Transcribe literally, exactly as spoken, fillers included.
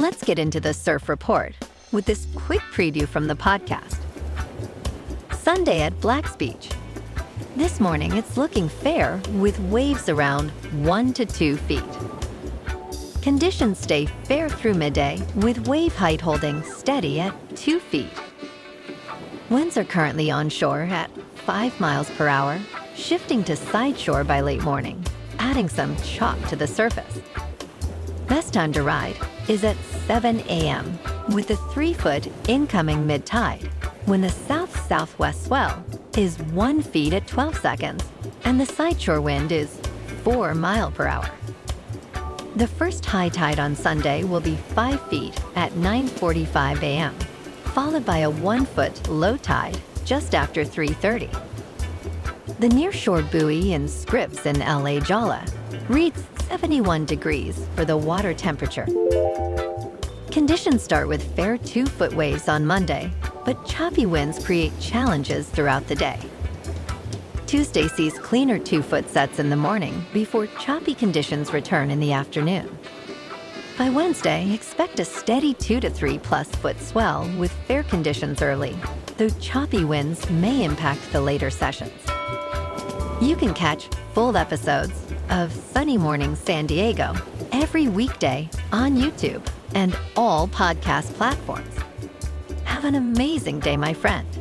Let's get into the surf report with this quick preview from the podcast. Sunday at Black's Beach. This morning, it's looking fair with waves around one to two feet. Conditions stay fair through midday with wave height holding steady at two feet. Winds are currently onshore at five miles per hour, shifting to side shore by late morning, adding some chop to the surface. Best time to ride is at seven a.m. with a three-foot incoming mid-tide, when the south-southwest swell is one foot at twelve seconds, and the sideshore wind is four miles per hour. The first high tide on Sunday will be five feet at nine forty-five a.m., followed by a one-foot low tide just after three thirty. The nearshore buoy in Scripps in L A Jolla reads seventy-one degrees for the water temperature. Conditions start with fair two-foot waves on Monday, but choppy winds create challenges throughout the day. Tuesday sees cleaner two-foot sets in the morning before choppy conditions return in the afternoon. By Wednesday, expect a steady two to three plus foot swell with fair conditions early, though choppy winds may impact the later sessions. You can catch full episodes of Sunny Morning San Diego every weekday on YouTube and all podcast platforms. Have an amazing day, my friend.